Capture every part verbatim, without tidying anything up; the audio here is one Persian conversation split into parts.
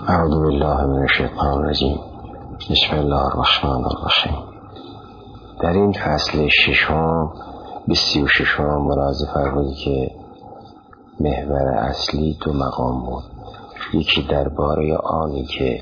اعوذ بالله من الشیطان الرجیم. بسم الله الرحمن الرحیم. در این فصل ششم به سی و ششم ملاحظه فرمودید که محور اصلی دو مقام بود. یکی درباره آنی که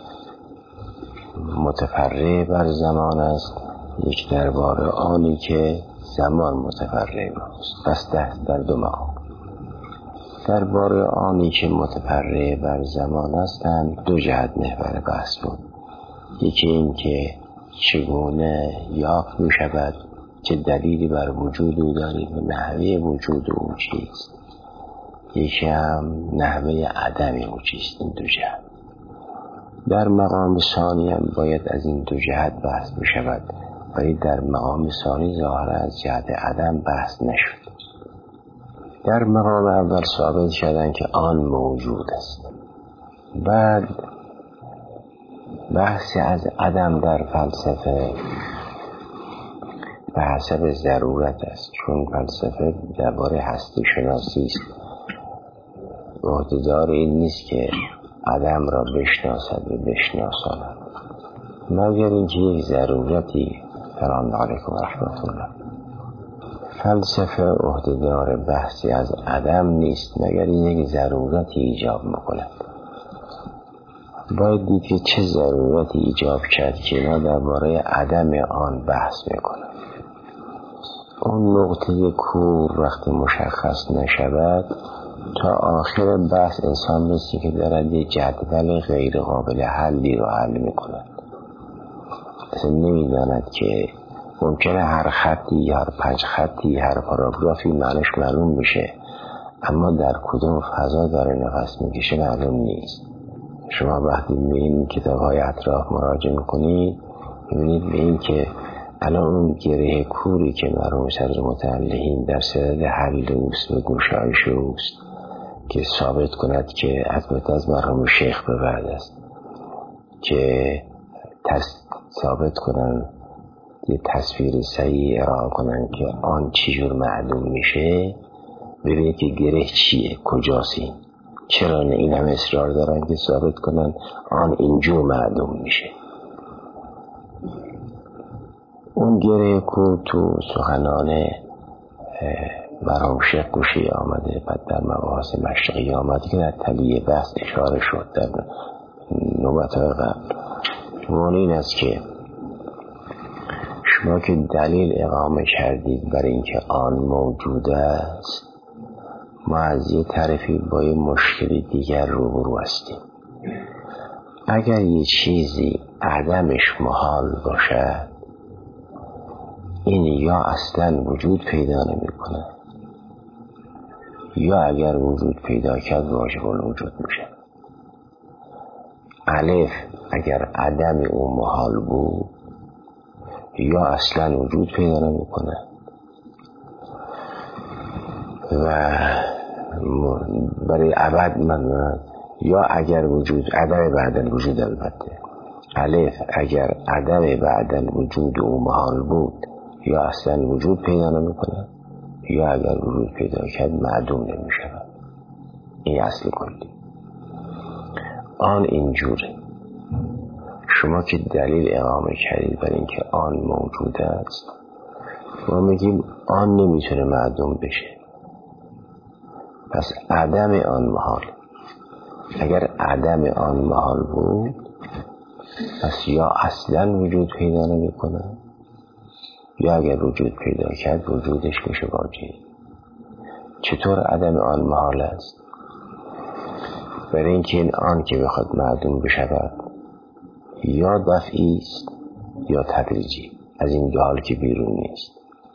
متفرع بر زمان است، یک درباره آنی که زمان متفرع بر است. پس در دو مقام. درباره آنی که متفرع بر زمان هستند دو جهت محور بحث بود. یکی این که چگونه یافت می شود، چه دلیلی بر وجود او دارید و نحوه وجود او چیست. یکی هم نحوه عدم او چیست. این دو جهت. در مقام ثانی هم باید از این دو جهت بحث می شود، ولی در مقام ثانی ظاهرا از جهت عدم بحث نشد. در مقام اول ثابت کردن که آن موجود است. بعد بحث از عدم در فلسفه به حسب ضرورت است، چون فلسفه درباره هستی شناسی است. عهده‌دار این نیست که عدم را بشناسد و بشناساند، مگر اینکه یک ضرورتی. سلام علیکم و رحمت الله. فلسفه عهده‌دار بحثی از عدم نیست، مگر یک ضرورتی ایجاب میکند. باید دید که چه ضرورتی ایجاب کرد که ما درباره عدم آن بحث میکنیم. اون نقطه کور وقتی مشخص نشود تا آخر بحث انسان مثل که دارد یک جدول غیر قابل حلی رو حل میکند. اصلا نمیداند که ممکنه هر خطی، هر پنج خطی، هر پاراگرافی معنیش معلوم بشه، اما در کدوم فضا داره نفس میکشه معلوم نیست. شما وقتی به این کتاب‌های اطراف مراجعه میکنید میبینید به این که الان اون گره کوری که مرحوم صدر متعلقین در صدد حل اوست و گشایش اوست که ثابت کند که حضرت از مرحوم شیخ به بعد است، که تس ثابت کنن یه تصویر صحیح ارائه کنن که آن چجور معلوم میشه. ببینید که گره چیه، کجاست، این چرا این هم اصرار دارن که ثابت کنن آن اینجور معلوم میشه. اون گره کو تو سخنان مرحوم شیخ گوشی آمده، بعد در مباحث مشرقی آمده که در تلیه بحث اشاره شد در نوبت قبل. و این است که شما که دلیل اقامه کردید برای اینکه آن موجود است، ما از یه طرفی با یه مشکلی دیگر روبرو هستیم. اگر یه چیزی عدمش محال باشد، این یا اصلا وجود پیدا نمی کنه، یا اگر وجود پیدا کرد واجب الوجود میشه. الف اگر عدم او محال بود، یا اصلا وجود پیدا نمی کنه، و برای ابد من، یا اگر وجود عدم بعد وجود، البته الف اگر عدم بعد وجود او محال بود، یا اصلا وجود پیدا نمی کنه، یا اگر وجود پیدا کرد معدوم نمی شود. این اصل کلی. آن اینجوره. شما که دلیل اقامه کردید برای اینکه آن موجود است، ما میگیم آن نمیتونه معدوم بشه، پس عدم آن محال. اگر عدم آن محال بود، پس یا اصلا وجود پیدا نمی کنه، یا اگر وجود پیدا کرد وجودش میشه واجب. چطور عدم آن محال است؟ برای اینکه این آن که بخواد معدوم بشود یا دفعی است یا تدریجی، از این دو حال که بیرون نیست.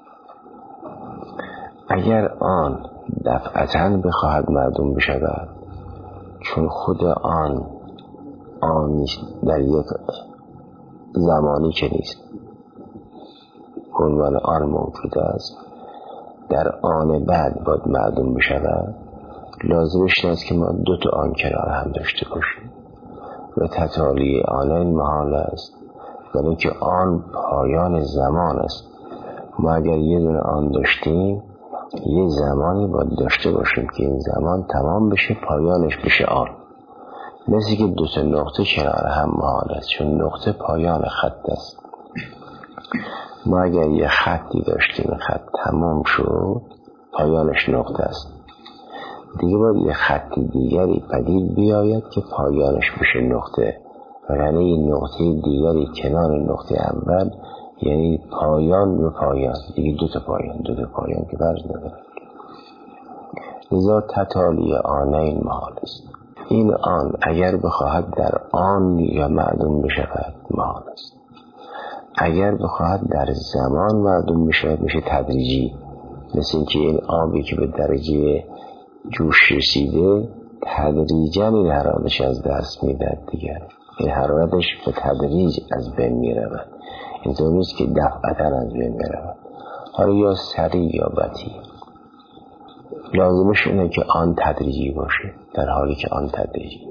اگر آن دفعتاً بخواهد معدوم بشود، چون خود آن آن نیست، در یک زمانی که نیست عنوان آن موجود است، در آن بعد باید معدوم بشود، لازمش نیست که ما دو تا آن کنار هم داشته باشیم و تتالی آن این محال است، ولی که آن پایان زمان است. ما اگر یه دونه آن داشتیم، یه زمانی باید داشته باشیم که این زمان تمام بشه، پایانش بشه آن. مثل که دو تا نقطه کنار هم محال است، چون نقطه پایان خط است. ما اگر یه خطی داشتیم، خط تمام شد، پایانش نقطه است، دیگه باید یه خط دیگری پدید بیاید که پایانش بشه نقطه، و یعنی یه نقطه دیگری کنار نقطه اول، یعنی پایان و پایان، دیگه دو تا پایان دو تا پایان که فرض نداره. لذا تتالی آنین محال است. این آن اگر بخواهد در آن یا معدوم بشود محال است. اگر بخواهد در زمان معدوم بشود میشه تدریجی، مثل اینکه این آبی که به درجه جوش رسیده تدریجاً این حرارتش از دست میدهد دیگر، این حرارتش به تدریج از بین میرود، اینطور نیست که دفعتاً از بین میرود. حالا یا سریع یا بطیء، لازمش اینه که آن تدریجی باشه، در حالی که آن تدریجی.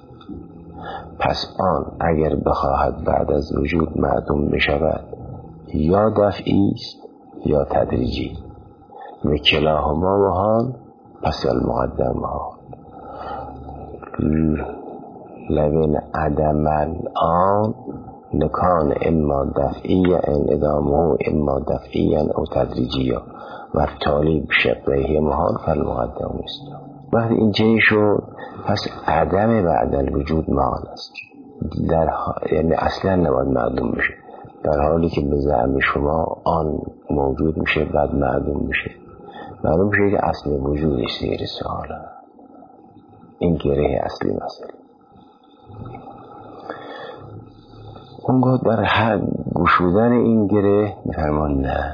پس آن اگر بخواهد بعد از وجود معدوم بشود یا دفعی است یا تدریجی، و کلاهما محال، پس المقدم محال. لبن عدم الان لکان اما دفعی ان ادامه اما دفعی او تدریجی و تالی بشقه محال فالمقدم است. وقتی این چنین شد پس عدم بعد الوجود محال است، در ها... یعنی اصلا نباید معدوم بشه، در حالی که به زعم شما آن موجود میشه بعد معدوم میشه. معلوم میشه که اصل وجودش زیر سواله. این گره اصلی مسئله. اونگاه در حد گشودن این گره میفرمان نه،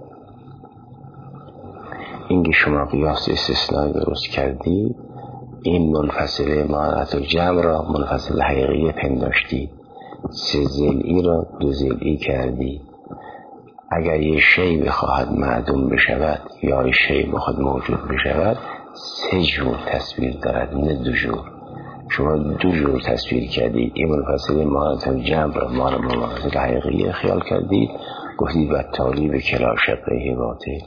اینکه شما قیاس استثنایی درست کردی، این منفصله مانعت و جمع را منفصل حقیقی پنداشتی، سه ضلعی را دو ضلعی کردی. اگر یه شی بخواهد معدوم بشود یا یه شی بخواهد موجود بشود، سه جور تصویر دارد نه دو جور. شما دو جور تصویر کردید، این منفصله مانعت و جمع را منفصل حقیقی خیال کردید، گفتید و تالی به کلا شقه باطل.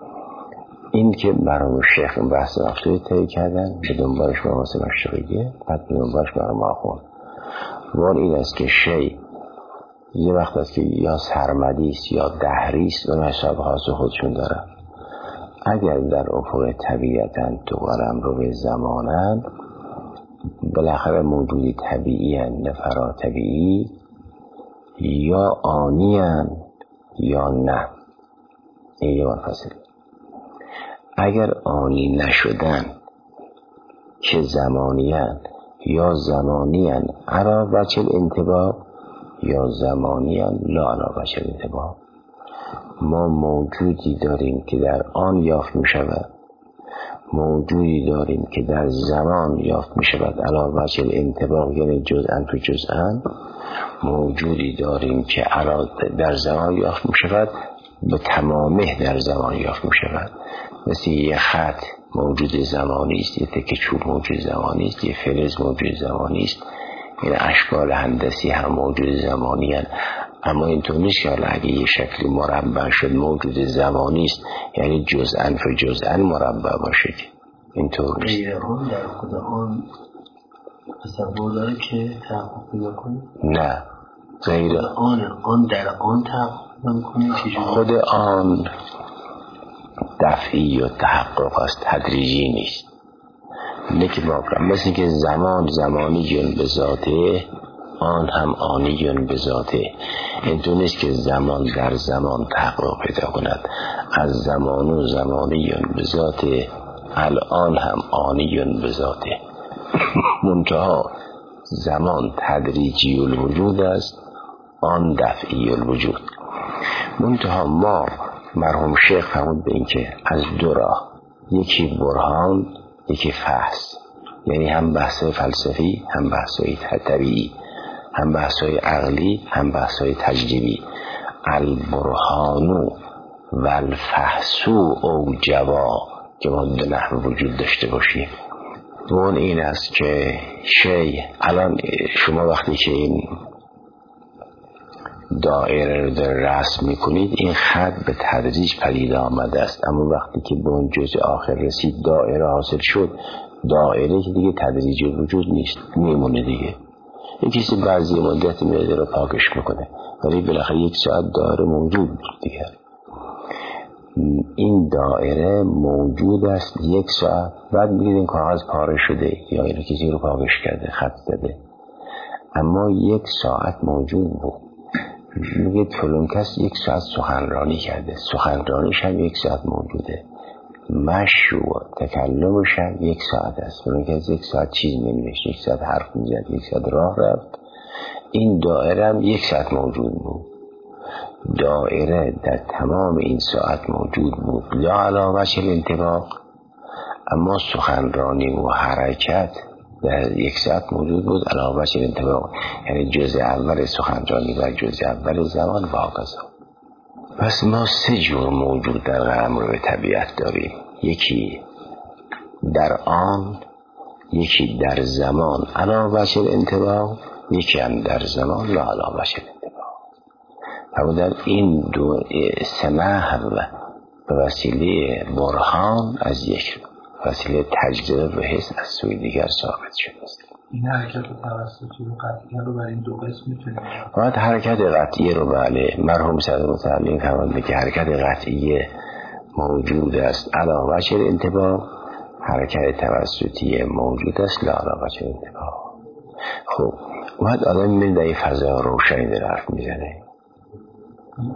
این که برام شیخ بحث رفتوی تایی کردن، به دنبالش برام واسه مشتقیه، بعد به دنبالش برام آخون. وان این است که شی یه وقت است که یا سرمدی است یا دهری است، اون حساب خاص خودشون دارن. اگر در افق طبیعتاً تو قلم رو به زمانن، بالاخره موجودی طبیعی هن نفرا طبیعی، یا آنی هن یا نه. این یه منفصله. اگر آنی نشدن که زمانی هن یا زمانی هن علا وجه الانتباه، یا زمانی هن لا علا وجه الانتباه. ما موجودی داریم که در آن یافت می شود، موجودی داریم که در زمان یافت می شود علا وجه الانتباه، یعنی جزءاً تو جزءاً. موجودی داریم که علا در زمان یافت می شود، به تمامه در زمان یافت می شود. مثل یه خط موجود زمانی است، یه تکه چوب موجود زمانی است، یه فلز موجود زمانی است. این اشکال هندسی هم موجود زمانی هست، اما اینطور نیست که اگه یه شکلی مربع شد موجود زمانی است، یعنی جزءاً فجزءاً مربع باشه. اینطور نیست. غیر آن در خود آن تصور داره که تحقق پیدا کنه؟ نه، غیر آن آن در آن تحقق پیدا کنه. خود آن دفعی و تحقق است، تدریجی نیست. نکی واقعا مثل که زمان زمانی جن به ذاته، آن هم آنی جن به ذاته. اینطور نیست که زمان در زمان تحقق پیدا کند. از زمان و زمانی جن به ذاته، الان هم آنی جن به ذاته. منتها زمان تدریجی الوجود است، آن دفعی الوجود. منتها ما مرحوم شیخ فرمود به این که از دو راه، یکی برهان یکی فحص، یعنی هم بحث فلسفی هم بحثای طبیعی، هم بحثای عقلی هم بحثای تجربی. البرهانو و الفحصو او جوا که ما به نحو وجود داشته باشیم. اون این است که شی الان شما وقتی که این دائره رو در رسم میکنید، این خط به تدریج پدید آمده است، اما وقتی که به اون جزء آخر رسید دائره حاصل شد، دایره که دیگه تدریجی وجود نیست، میمونه دیگه. یک کسی بعضی مدت معده رو پاکش میکنه ولی بالاخره یک ساعت دایره موجود بود دیگه. این دایره موجود است یک ساعت، بعد میگید این کاغذ پاره شده یا این کسی رو پاکش کرده، خط زده، اما یک ساعت موجود بود. میگه فلان کس یک ساعت سخنرانی کرده، سخنرانیش هم یک ساعت موجوده، مشروع تکلمش هم یک ساعت است. فلان کس یک ساعت چیز نمی‌نوشت، یک ساعت حرف می‌زد، یک ساعت راه رفت، این دایره هم یک ساعت موجود بود. دایره در تمام این ساعت موجود بود، لا علاوه الانطباق، اما سخنرانی و حرکت در یک ساعت موجود بود علاوه الانطباق، یعنی جزء اول سخنرانی و جزء اول زمان و هکذا. پس ما سه جور موجود در قلمرو طبیعت داریم، یکی در آن، یکی در زمان علاوه الانطباق، یکی هم در زمان لا علاوه الانطباق. و در این دو سماح به وسیله برهان از یک وسیله تجربه و حس از سوی دیگر ثابت شده است. این حرکت توسطی و قطعیه رو برای این دو قسم میتونیم باید حرکت قطعیه رو بله مرحوم صدر متعلیم فرمانده که حرکت قطعیه موجود است علاوه الانطباق، حرکت توسطی موجود است لا علاوه الانطباق. خب باید آدم میبینه در این فضا روشنی در حرف میزنه. این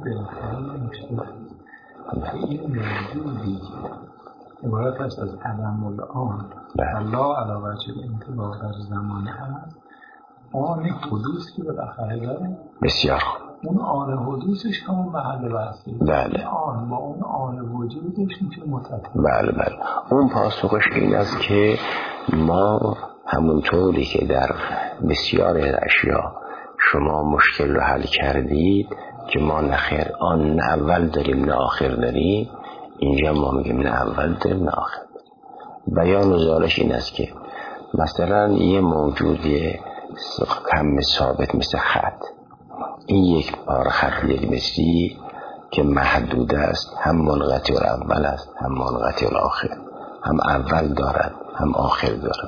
موجودی عبارت است از عدم الان و لا علاوه الانطباق در زمان هست، آن حدوث که بالاخره داره. بسیار اون آن حدوثش همون محل بحثی. بله. آن با اون آن وجودش میشه متفاوت. بله بله. اون پاسخش این است که ما همونطوری که در بسیار اشیا شما مشکل رو حل کردید که ما نخیر آن نه اول داریم نه آخر داریم، اینجا ما میگیم نه اول داریم نه آخر داریم. بیان و زالش این است که مثلا یه موجودی کم ثابت مثل خط، این یک بار خط مثلی که محدود است، هم منقطع الاول است هم منقطع الاخر، هم اول دارد هم آخر دارد،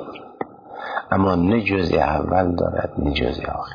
اما نه جزء اول دارد نه جزء آخر.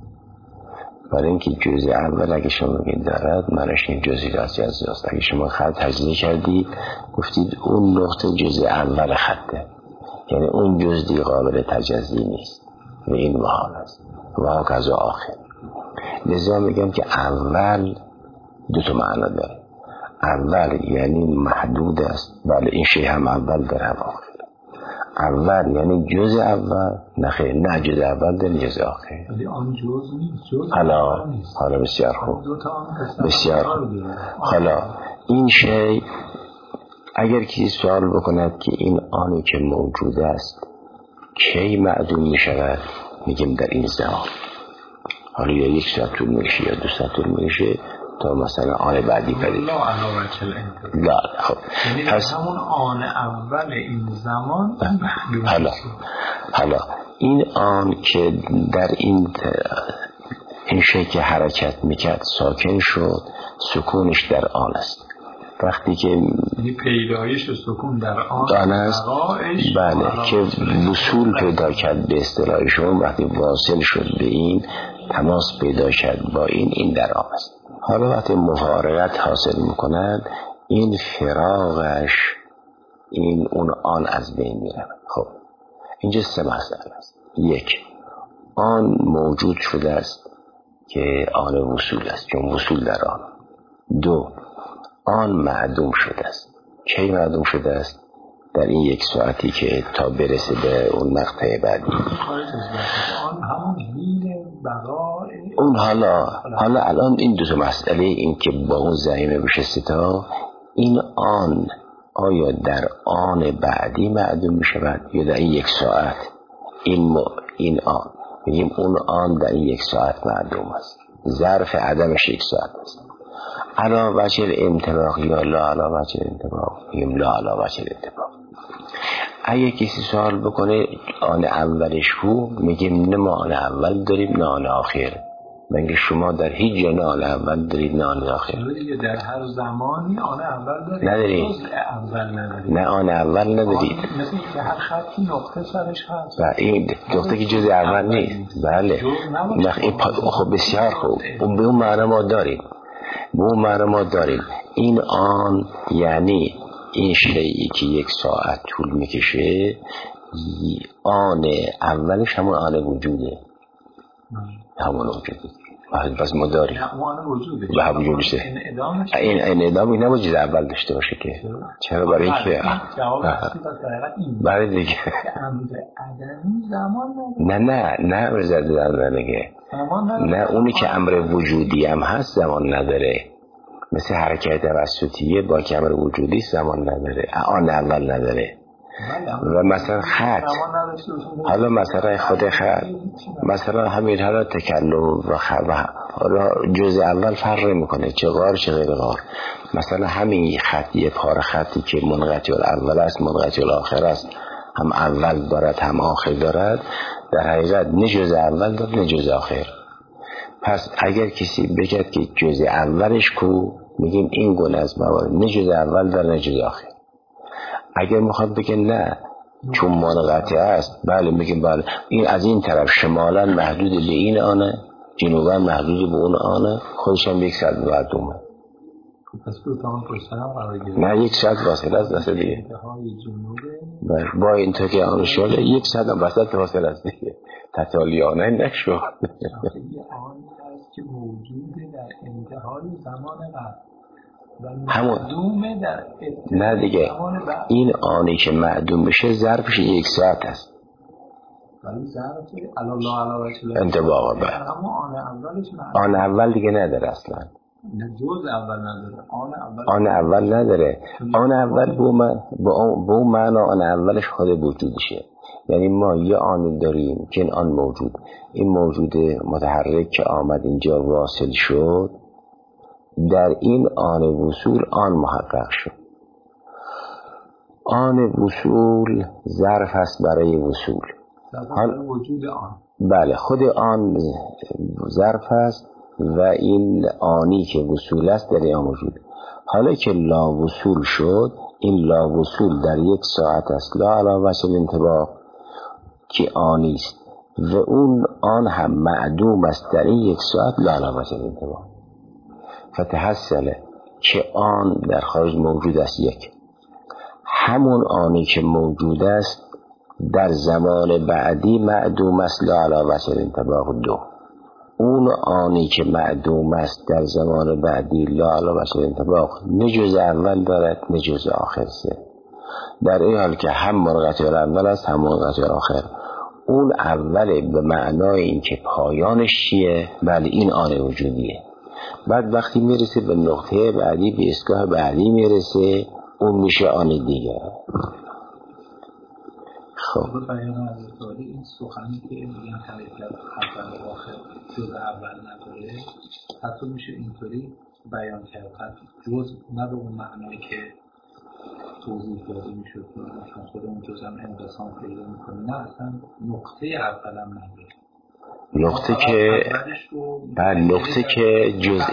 برای اینکه جزء اول اگه شما بگید دارد معنیش این جزئی راست از است. اگه شما خط تجزیه کردید گفتید اون نقطه جزء اول خطه، یعنی اون جزئی قابل تجزیه نیست و این محال است و هکذا آخر. لذا میگم که اول دو تا معنا داره. اول یعنی محدود است، بله این شی هم اول داره هم آخر. اول یعنی جزء اول، نه خیر نه جزء اول داره جزء آخر. ولی آن جزء نیست، جزء حالا حالا بسیار خوب بسیار خوب. حالا این شی اگر کسی سوال بکند که این آنی که موجود است کی معدوم می شود، میگیم در این زمان. حالا یا یک ساعت طول میشه یا دو ساعت طول میشه تا مثلا آن بعدی پدید. لا علاوه الانطباق. لا خب یعنی پس همون آن اول این زمان محدود. حالا حالا این آن که در این این شی که حرکت میکرد ساکن شد، سکونش در آن است. وقتی که یعنی پیدایش و سکون در آن است، بله که وصول پیدا کرد به اصطلاح شما، وقتی واصل شد به این تماس پیدا کرد با این، این در آن است. حالا وقتی مفارقت حاصل میکند این فراغش این اون آن از بین میره. خب اینجا سه مسئله است. یک، آن موجود شده است که آن وصول است چون وصول در آن. دو، آن معدوم شده است. کی معدوم شده است؟ در این یک ساعتی که تا برسه به اون مقطع بعدی. آن همون حین بقای اون حالا حالا الان این دو تا مسئله، این که با اون زعیمه بشه ستا، این آن آیا در آن بعدی معدوم می شود یا در این یک ساعت؟ این م... این آن بگیم اون آن در این یک ساعت معدوم است، ظرف عدمش یک ساعت است. علا وجه الانطباق یا لا علا وجه الانطباق، بگیم لا علا وجه الانطباق. اگه کسی سوال بکنه آن اولش کو، میگیم نه ما آن اول داریم نه آن آخر، بلکه شما در هیچ جا نه آن اول دارید نه آن آخر. در هر زمانی آن اول دارید ندارید. اول ندارید. نه آن اول ندارید. مثل که هر خطی نقطه سرش هست. و این نقطه که جز اول نیست. بله. این خب بسیار خوب. اون به اون معنی ما داریم. به اون معنی ما داریم. این آن یعنی این شیئی که یک ساعت طول میکشه آن اولش همون آن وجوده. همون وجوده. بس ما داریم و هم وجودشه. این انعدامی نباید اول داشته باشه که چرا؟ برای اینکه برای دیگه نه نه نه امر زده نگه نه اونی که امر وجودی هم هست زمان نداره، مثل حرکت توسطیه با که امر وجودی زمان نداره، آن اول نداره. و مثلا خط، حالا مثلا خود خط مثلا همین حالا تکلم و خط حالا جزء اول فرق میکنه چه غار چه غیر غار. مثلا همین خط یه پاره خطی که منقطع الاول است منقطع الاخر است، هم اول دارد هم آخر دارد، در حقیقت نه جزء اول دارد نه جزء آخر. پس اگر کسی بگه که جزء اولش کو، میگیم این گونه از موارد نه جزء اول دارد نه جزء آخر. اگر میخواد بگه نه چون منقطع است، بله میگیم بله این از این طرف شمالا محدود به این آنه، جنوبا محدود به اون آنه، خودش هم یک ساعت معدومه. پس دو تامان پشت هم قرار گرفت. نه یک ساعت واسطه است دسته دیگه. با این تو که آن شده یک ساعت هم وسط واسطه است دیگه. تتالیانه نشد. آنی هست که موجوده در انتهای زمان قبل. همون نه دیگه، این آنی که معدوم بشه ظرفش یک ساعت است. ولی ظرف الله علیه انطباق به آن اول دیگه نداره اصلا. نه جز اول نداره، آن اول آن اول نداره. آن اول به اون معنا آن اولش خود وجودشه. یعنی ما یه آن داریم که این آن موجود، این موجود متحرک که آمد اینجا واصل شد، در این آن وصول آن محقق شد. آن وصول ظرف است برای وصول. حال وجود آن بله خود آن ظرف است و این آنی که وصول است در آن موجود. حالا که لا وصول شد، این لا وصول در یک ساعت است، لا علاوه بر انطباق که آنی است و اون آن هم معدوم است در این یک ساعت، لا علاوه بر انطباق. فتحصل که آن در خارج موجود است. یک همون آنی که موجود است در زمان بعدی معدوم است، لا علاوه بر انطباق. دو اون آنی که معدوم است در زمان بعدی لا علاوه بر انطباق نه جزء اول دارد نه جزء آخر. سه در این حال که هم منقطع الاول است هم منقطع آخر. اون اوله به معنای این که پایانش چیه؟ بله این آن وجودیه. بعد وقتی میرسه به نقطه بعدی، به ایستگاه بعدی میرسه، اون میشه آن دیگه. خب بیان از داری این سخنی که میگن حرکت اول و آخر جز اول نداره، حتی میشه اینطوری بیان کرد جز نه به اون معنایی که توضیح داده میشد چون خود اون جز هم انقسام پیدا میکنه، نه اصلا نقطه اول هم نداره. نقطه که بله نقطه که جزء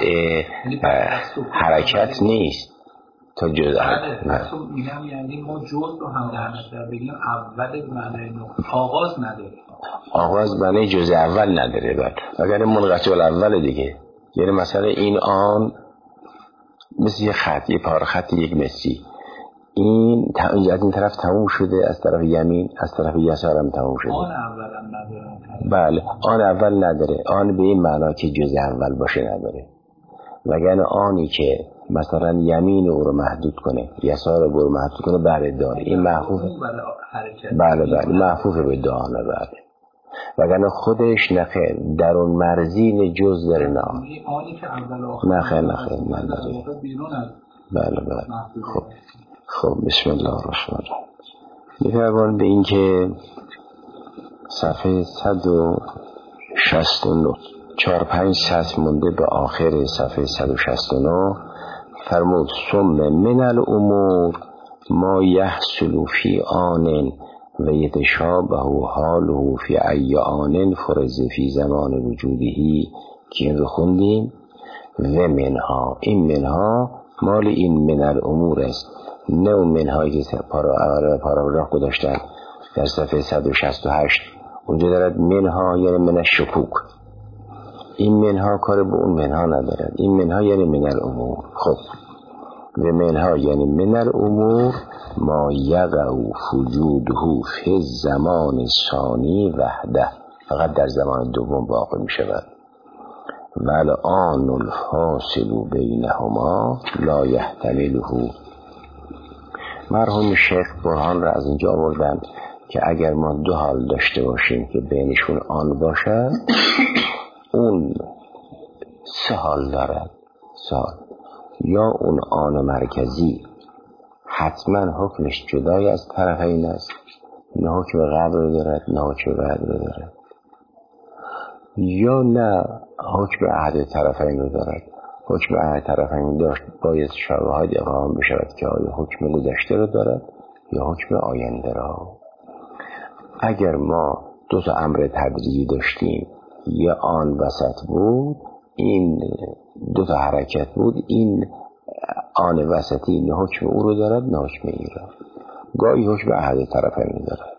حرکت نیست تا جزء بله میگم یعنی ما جز رو هم در نظر بگیم اول معنی نقطه آغاز نداره، آغاز معنی جزء اول نداره. بعد اگر منقطع الاول دیگه، یعنی مثلا این آن مثل یه خط، یه پاره خط یک متری، این تا اینجا از این طرف تموم شده، از طرف یمین از طرف یسار هم تموم شده. آن اول هم نداره. بله آن اول نداره. آن به این معنا که جزء اول باشه نداره. وگرنه آنی که مثلا یمین او رو محدود کنه، یسار رو رو محدود کنه، بله داره. این محفوظ بله بله محفوظ به دانه. بله وگرنه خودش نخیر در اون مرزین جز داره. نه آنی که اول آخر نخیر نخیر نداره. بله بله. خب خب بسم الله الرحمن الرحیم. می‌فرمایند به این که صفحه صد و شصت و نه چهار پنج سطر مونده به آخر صفحه صد و شصت و نه فرمود ثم من الامور ما یحصل فی آن و یتشابه حاله فی ای آن فرض فی زمان وجوده که این رو خوندیم. و منها، این منها مال این من الامور است، نه اون منهایی که پارا پاراگراف گذاشتن در صفحه صد و شصت و هشت. اونجا دارد منها یعنی من الشکوک، این منها کار به اون منها ندارد، این منها یعنی من الامور. خب و منها یعنی من الامور ما یقع وجوده فی الزمان ثانی وحده، فقط در زمان دوم واقع می شود. والآن الفاصل بینهما لا یحتمله. مرحوم شیخ برهان را از اینجا آوردن که اگر ما دو حال داشته باشیم که بینشون آن باشد، اون سه حال دارد. سال یا اون آن مرکزی حتما حکمش جدای از طرفین است، نه حکم قبل دارد نه حکم بعد دارد، یا نه حکم احد طرفین رو دارد. حکم احد طرفین داشت باید شواهد اقام بشود که آیا حکم گذشته رو دارد یا حکم آینده را. اگر ما دو تا امر تدریجی داشتیم، یه آن وسط بود، این دو تا حرکت بود، این آن وسطی نه حکم او رو دارد نه حکم این را، گاهی حکم احد طرفین دارد.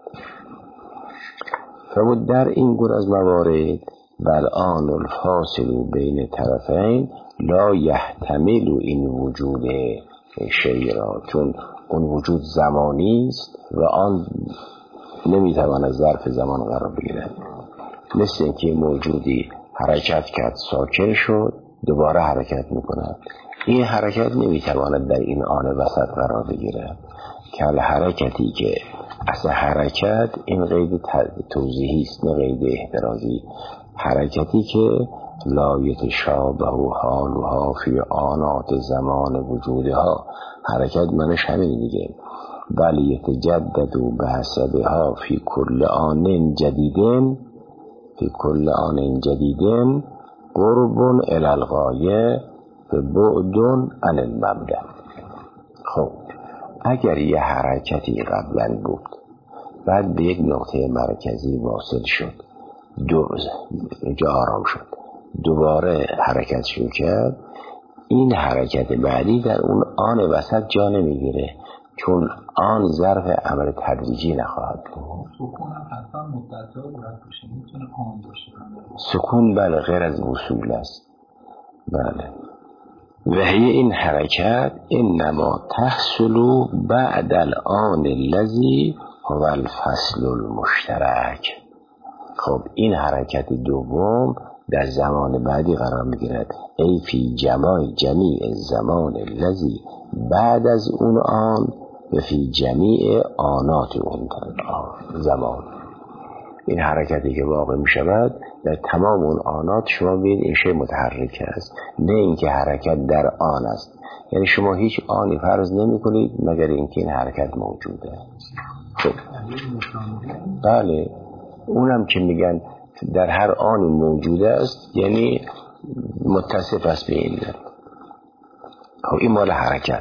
فرمود در این گونه از موارد بل آن الفاصل بین طرفین لا یحتمل این وجود شیء را، چون اون وجود زمانی است و آن نمیتواند ظرف زمان قرار بگیرد. مثل اینکه موجودی حرکت کرد ساکن شد دوباره حرکت میکند، این حرکت نمیتواند در این آن وسط قرار بگیرد. کل حرکتی که اصلا حرکت این قید توضیحی است نه قید احترازی، حرکتی که لا یتشابه حالها فی آنات زمان وجودها، حرکت منش همین دیگه، بل یتجدد بحسبها فی کل آن جدیدن، فی کل آن جدیدن قرب الی الغایه بعد عن المبدأ. خب اگر یه حرکتی قبلا بود بعد به یک نقطه مرکزی واصل شد، دو جا آرام شد، دوباره حرکت شروع کرد، این حرکت بعدی در اون آن وسط جا نمیگیره، چون آن ظرف عمل تدریجی نخواهد بود. سکون هم حتما مدت‌ها باید باشه، میتونه آن باشه. سکون بله غیر از وصول است. بله و هی این حرکت انما تحصل بعد الآن الذی هو الفصل المشترک. خب این حرکت دوم در زمان بعدی قرار میگیرد، ای فی جماع جمیع زمان الذی بعد از اون آن و فی جمیع آنات اون زمان. این حرکتی که واقع می شود در تمام اون آنات شما بید این شی متحرک است، نه اینکه حرکت در آن است. یعنی شما هیچ آنی فرض نمی کنید مگر اینکه این حرکت موجوده. خب بله اونم که میگن در هر آن موجوده است یعنی متصف است به این. خب این مال حرکت.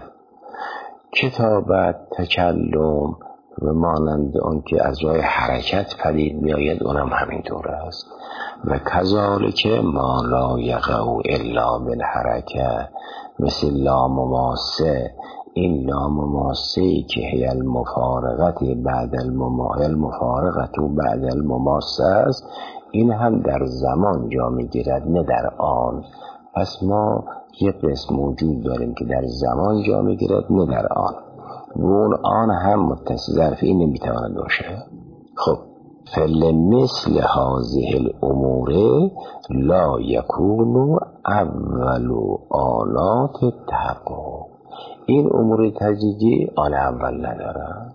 کتابت، تکلم و مانند آن که از راه حرکت پدید میآید اونم همین طور است. و کذالک ما لا یقع الا بالحرکه، مثل لامماسه، این لامماسه که هی المفارقت بعد المفارقت بعد المماسه است، این هم در زمان جا میگیرد نه در آن. پس ما یک قسم موجود داریم که در زمان جا میگیرد نه در آن، و اون آن هم متصل ظرفی نمیتواند باشه. خب فلمثل هذه الامور لا یکون اول آنات التحقق. این امور تجدیدی آن اول ندارن،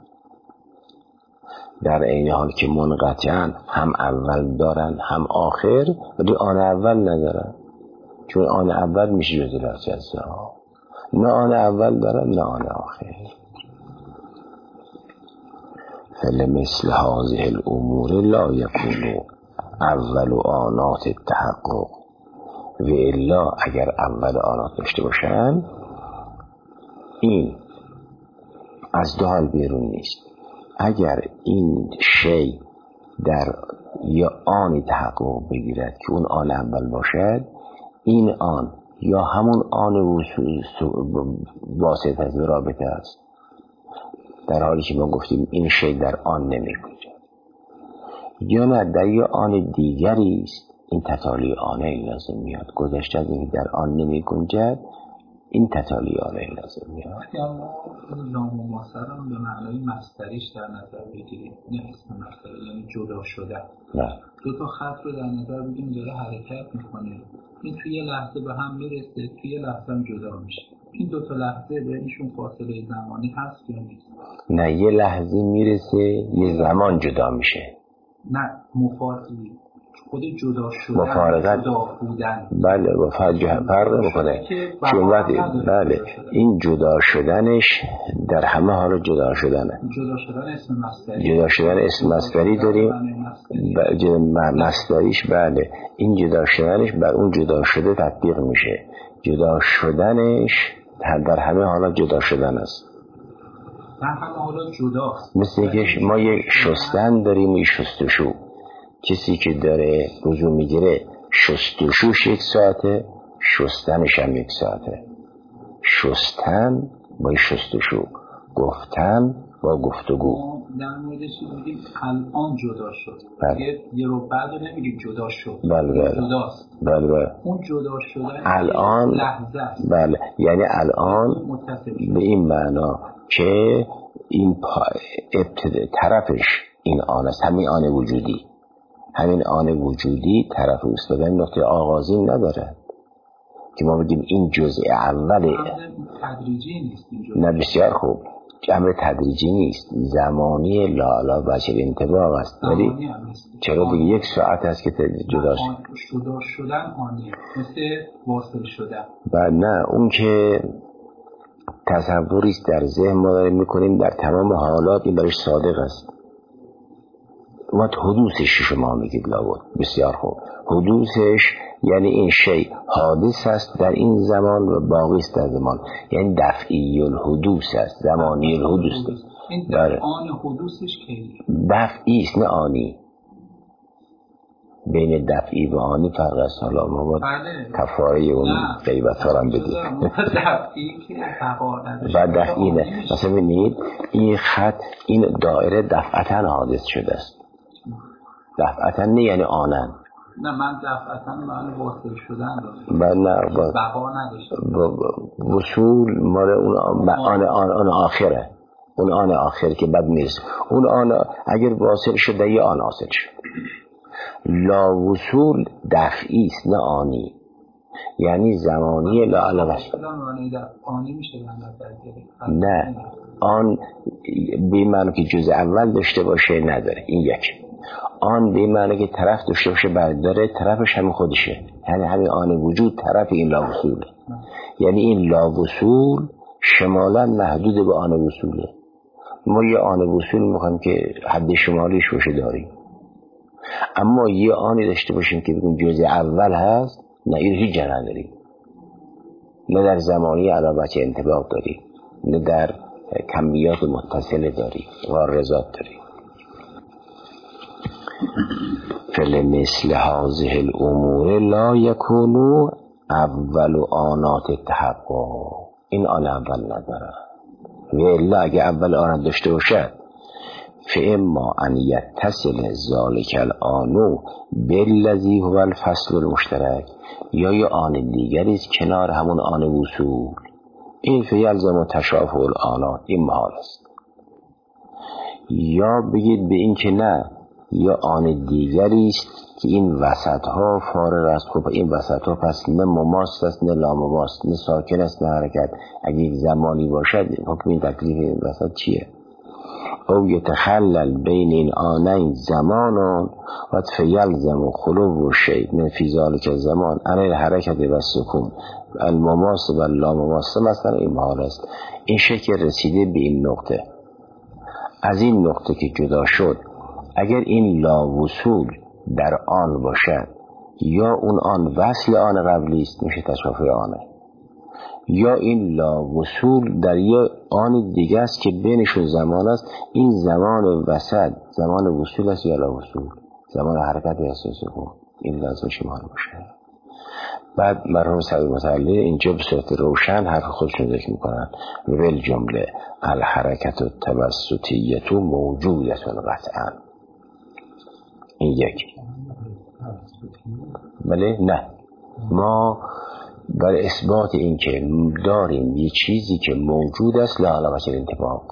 در این حال که منقطعا هم اول دارن هم آخر، ولی آن اول ندارن، چون آن اول میشه جزء ها، نه آن اول دارن نه آن آخر. فلمثل هذه الامور لا یکون اول آنات التحقق، و الا اگر اول آنات داشته باشن این از دو حال بیرون نیست. اگر این شی در یا آنی تحقق بگیرد که اون آن اول باشد، این آن یا همون آن واسطه از رابطه است، در حالی که ما گفتیم این شی در آن نمی گنجد، یا نه در یه آن دیگری است. این تتالی آنه این لازم میاد. گذشته از این در آن نمی گنجد، این تتالی آنه این لازم میاد. یا ما نامماثل رو به معنای مصدریش در نظر بگیریم، نه اسم مصدری، یعنی جدا شده. نه دو تا خط رو در نظر بگیریم داره حرکت میکنه، این توی یه لحظه به هم میرسه، توی یه لحظه هم جدا میشه. این دو تا لحظه بینشون فاصله زمانی هست یا نیست؟ نه، یه لحظه میرسه یه زمان جدا میشه. نه مفارقی خود جدا شدن، مفارقت جدا بودن. بله با فرق میکنه. چون وقتی بله این جدا شدنش در همه حال جدا شدنه. جدا شدن اسم مصدری، جدا شدن اسم مصدری داریم. مصدریش بله این جدا شدنش بر اون جدا شده تطبیق میشه. جدا شدنش در همه حالا جدا شدن است. در همه حالا جداست. مثل که ما یک شستن داریم، یک شستشو. کسی که داره وضو میگیره شستشوش یک ساعته، شستنش هم یک ساعته. شستن با شستشو، گفتن با گفتگو. در موردش میگیم الان جدا شد. بله. یه رو بعد نمیگیم جدا شد. بله بله. جداست. بله بله. اون جدا شدن الان لحظه است. بله یعنی الان به این معنا که این ابتدا طرفش این آن است، همین آن وجودی، همین آن وجودی طرف اوست، بدن نقطه آغازین نداره که ما بگیم این جزء اوله. تدریجی نیست این جزء. نه بسیار خوب، امر تدریجی نیست، زمانی لالا بچه انتباه است. ولی چرا دیگه یک ساعت هست که جدا شد شدن آنیه مثل واصل شدن. و نه اون که تصوریست در ذهن ما داریم میکنیم در تمام حالات، این برش صادق است. وقت حدوثش شما میگید لابد. بسیار خوب، حدوثش یعنی این شی حادث است در این زمان و باقی است در زمان، یعنی دفعی الحدوث است، زمانی الحدوث است. این در آن حدوثش کی؟ دفعی است نه آنی. بین دفعی و آنی فرق است. حالا ما باید کفاره اون غیبت ها هم بدیم. دفعی که بقا نداشت و دفعی نه. مثلا ببینید این خط، این دایره دفعتا حادث شده است. دفعتا نه یعنی آنن. نه من دفعتا معنی واصل شدن داشتم. نه بقا نداشتم. وصول مال اون آن آن آن آخره. اون آن آخر که بعد میرسه. اون آن اگر واصل شده یا آن حاصل شد. لا وصول دفعی است نه آنی، یعنی زمانی لا علاوه. آنی میشه نه آن به معنی که جزء اول داشته باشه نداره، این یک. آن به معنی که طرف داشته باشه برداره، طرفش هم خودشه، یعنی همین آن وجود طرف این لا وصوله. یعنی این لا وصول شمالا محدود به آن وصوله. ما یه آن وصول میخوایم که حد شمالیش باشه داریم، اما یه آنی داشته باشیم که بگیم جزء اول هست، نه این هیچ جا نداریم. نه در زمانی علاوه انطباق داریم، نه در کمیات متصله داریم و رضات داریم. فلمثل هذه الامور لا یکونو اول آنات التحقق. این آن اول نداره، و الا اگه اول آن داشته باشد فاما ان یتصل ذلک الآن بالذی هو الفصل المشترک، یا یه آن دیگری است کنار همون آن وصول. این فیلزم تشافه الآنات، این محال است. یا بگید به این که نه، یا آن دیگری است که این وسط ها فارغ است. خب این وسط ها پس نه مماس است نه لامماس، نه ساکن است نه حرکت. اگه یک زمانی باشد حکم این تکلیف این وسط چیه؟ او یتخلل بین این آنین زمانان و فیلزم خلو و شی من فی ذالک زمان عن الحرکت و سکون المماس و لامماس. مثلا این محال است. این شکل رسیده به این نقطه، از این نقطه که جدا شد، اگر این لا وصول در آن باشد، یا اون آن وصل آن قبلی است میشه تشافه آنه، یا این لا وصول در یه آن دیگه است که بینشون زمان است. این زمان وسط زمان وصول است یا لا وصول، زمان حرکت یا سکون. این لازم شما باشه. بعد مرحوم سعید متعلی اینجا به صورت روشن حرف خودشون ذکر میکنن ول جمله الحرکت التوسطیه موجودتون قطعا. این یک. بله نه، ما برای اثبات این که داریم یه چیزی که موجود است لا علاوه بر انطباق،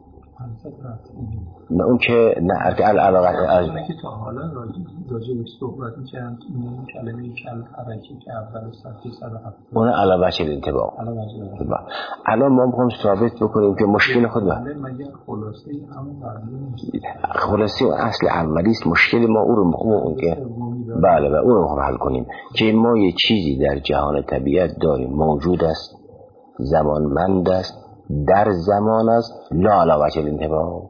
نه اون که نه علاقه از که تا حالا راجع به صحبت می‌کردم این کلمه کل حرکتی که اول صفحه صد و هفتاد اون علاوه بر انطباق. الان ما می‌خوایم ثابت بکنیم که مشکل خود ما مگر خلاصه همون خلاصه اصل اولی است. مشکل ما اون رو می‌خوایم که بله و اون رو می‌خوایم حل کنیم که ما یه چیزی در جهان طبیعت داریم موجود است، زمانمند است، در زمان است، لا علاوه بر انطباق.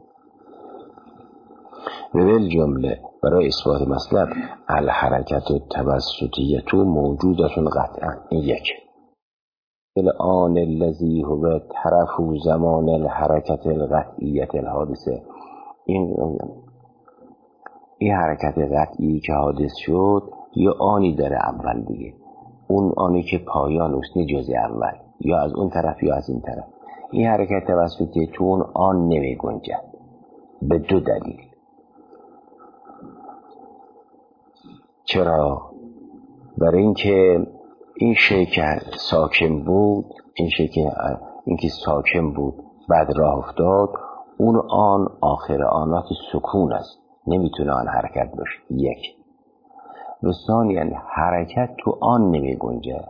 ول جمله برای اثبات مطلب الحرکت التوسطیه موجودتون قطعا. این یک. الان الذی هو طرف زمان الحرکت القطعیه الحادثه. این این حرکت قطعی که حادث شد یا آنی داره اول دیگه، اون آنی که پایان است، نه جزء اول، یا از اون طرف یا از این طرف. این حرکت توسطی تو اون آن نمی گنجد به دو دلیل. چرا؟ برای اینکه این شی که ساکن بود، این شی که این که ساکن بود بعد راه افتاد، اون آن آخر آنات سکون است، نمیتونه آن حرکت باشه. یک. و ثانیاً حرکت تو آن نمی گنجد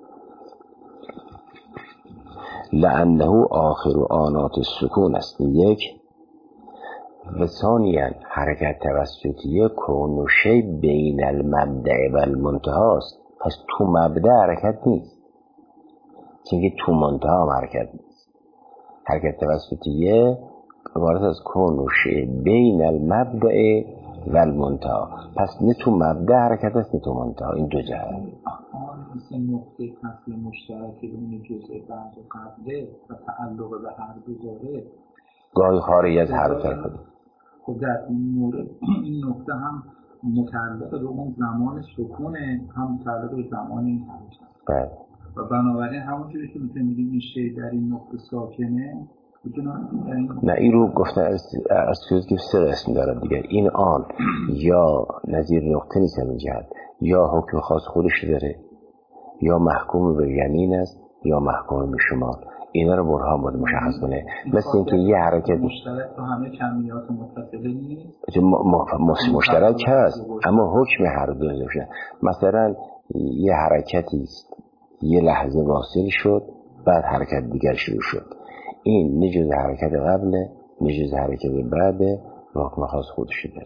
لانه آخر آنات سکون است. یک. و ثانیاً حرکت توسطیه کون شی بین المبدأ و المنتهی است، پس تو مبدأ حرکت نیست، چون تو منتها حرکت نیست. حرکت توسطیه عبارت از کون شی بین المبدأ و المنتهی، پس نه تو مبدأ حرکت است نه تو منتها. این دو جهت مثل نقطه فصل مشترک بین جزء بعد و قبله و تعلق به هر دو داره گاهی خارج از هر طرف. خب در این مورد این نقطه هم متعلق به اون زمان سکونه، هم متعلق به زمان این حرکت و بنابراین همونجوری که میتونیم میگیم این شی در این نقطه ساکنه نه. این رو گفتن از سوز که سه قسم دارد دیگه. این آن یا نظیر نقطه نیست همین جهت، یا حکم خاص خودش داره، یا محکوم به یمین است، یا محکوم به شمال. اینا رو برهان باید مشخص کنه. مثل اینکه یه حرکت مشترک تو همه کمیات متصله نیست، مشترک هست اما حکم هر دو داره. مثلا یه حرکتی است یه لحظه واصل شد بعد حرکت دیگر شروع شد، این نه جز حرکت قبله نه جز حرکت بعده و حکم خاص خودش داره.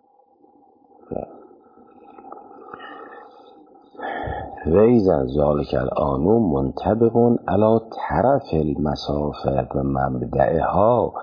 و ایزن ذالک الآن منطبق علی طرف المسافه و مبدأها.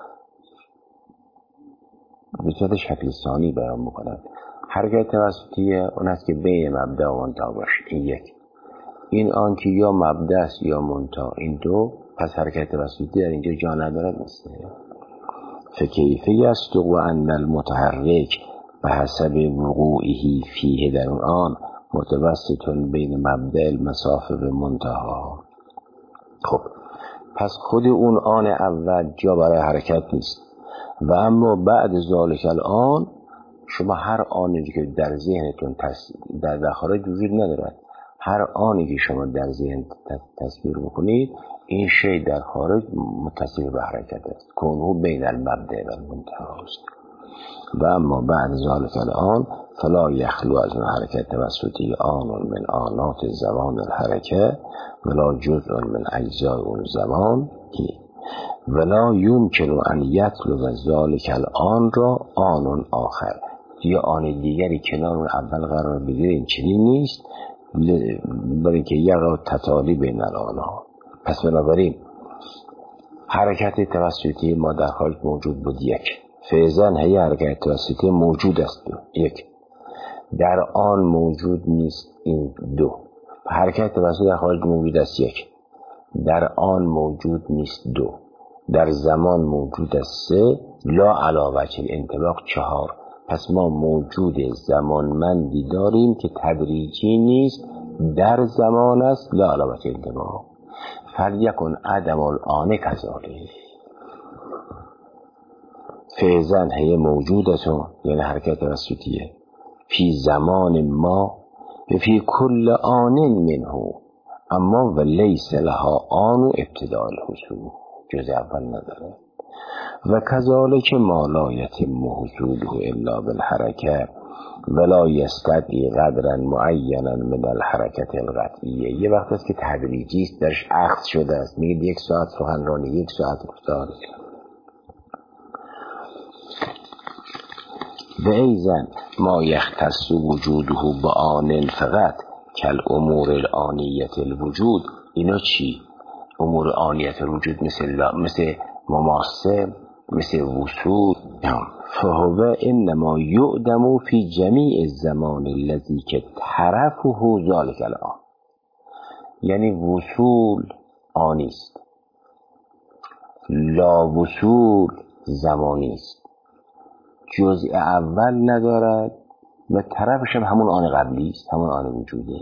به صورت شکل ثانی بیان میکنند. حرکت توسطیه اون است که بین مبدأ و منتها باشه. این یک. این آن که یا مبدأ است یا منتها، این دو. پس حرکت توسطی در اینجا جا ندارد نیست. فکیفه یصدق و ان المتحرک به حسب وقوعه فیه در اون آن متوسطون بین مبدأ المسافه و منتها. خب پس خود اون آن اول جا برای حرکت نیست و اما بعد ذالک الآن شما هر آنی که در ذهنتون در داخل وجود ندارد، هر آنی که شما در ذهن تصویر بکنید این شی در خارج متصل به حرکت است، کنه بین المبدأ و المنتها است. و اما بعد ذالک الآن فلا یخلو از اون حرکت توسطی آن من آنات زمان الحرکه ولا جزء من اجزای اون زمان ولا یمکن ان یطلب ذالک الآن را آن آخر، یا آن دیگری کنار اون اول قرار بگیره. این چنین نیست، برای که یقع تتالی بین الآنها. پس بنابراین حرکت توسطی ما در خارج موجود بود. یک. فیضاً هی حرکت توسطی موجود است. یک. در آن موجود نیست. این دو. حرکت توسطی در خارج موجود است. یک. در آن موجود نیست. دو. در زمان موجود است. سه. لا علاوه چه انطباق. چهار. پس ما موجود زمانمندی داریم که تدریجی نیست در زمان است لا علامت انتباه. فلیکن عدم الآن کذالک فیضن هی موجودتون، یعنی حرکت وسطیه، فی زمان ما و فی کل آن منه، اما و لیس لها آن و ابتداء الحصول، جز اول نداره. و کذالک ما لا یتم حصوله الا بالحرکه ولا یستدعی قدرا معینا من الحرکت القطعیه. یه وقت است که تدریجی است، درش اخذ شده است، میگه یک ساعت سخنرانی، یک ساعت گفتار. و ایضا ما یختص وجوده بآن فقط کل امور الآنیت الوجود. اینا چی؟ امور آنیت الوجود مثل مثل مماسه، مثل وصول. فهو انما یعدم فی جمیع الزمان الذی که طرفه ذلک الآن. یعنی وصول آنی است، لا وصول زمانی است، جزء اول ندارد و طرفش هم همون آن قبلی است، همون آن وجوده.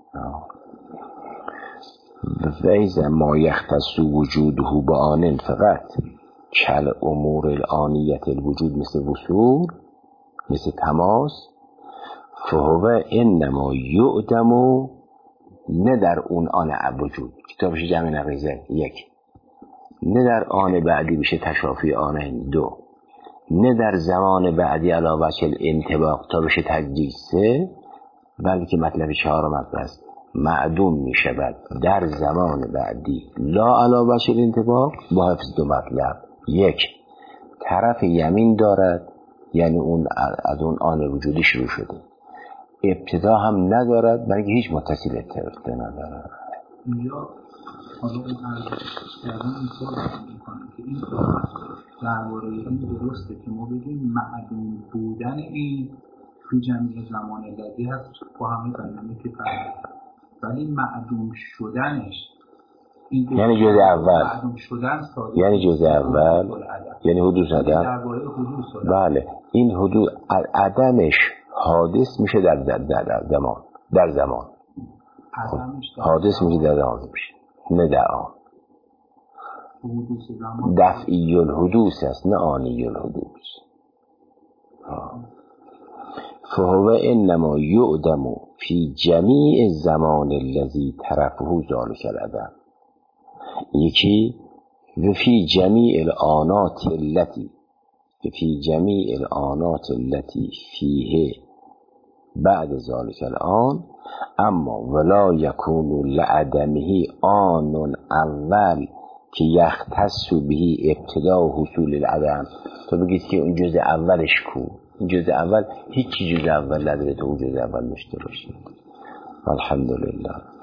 و ایضا ما یختص وجوده بآن فقط کل امور الآنیت الوجود مثل وصول، مثل تماس. فهو انما یعدم نه در اون آن وجود، کتابش جمع نقیزه یک، نه در آن بعدی بشه تشافی آن دو، نه در زمان بعدی علاوه وجه انطباق تا بشه تجدید سه، بلکه مطلب چهارم است معدوم می شود در زمان بعدی لا علاوه وجه انطباق با حفظ دو مطلب. یک، طرف یمین دارد، یعنی اون از اون آن وجودی شروع شده، ابتدا هم ندارد بلکه هیچ متصل ارتباطی ندارد. اینجا حالا اون عرض کردن این سوال میکنم که این درباره این درسته که ما بگیم معدوم بودن این تو جمعی زمان لذی هست با همه دنیمی که فرد، ولی معدوم شدنش یعنی جز اول، معدوم شدن یعنی جز اول، یعنی حدوث عدم. درباره حدوث بله، این حدوث عدمش حادث میشه در در در زمان، در زمان حادث میشه در زمان میشه، نه در آن. دفعی الحدوث است نه آنی الحدوث. فهو انما یعدم فی جمیع الزمان الذی طرفه ذلک العدم. یکی و فی جمیع الآنات التي فی جمیع الآنات التي فیه بعد ذلک الآن، اما ولا یکون لعدمه آن اول که یختص به ابتدا و حصول العدم. تو بگید که اون جزء اولش کو، این جزء اول هیچی جزء اول نداره تو اون جزء اول داشته باشید. الحمدلله.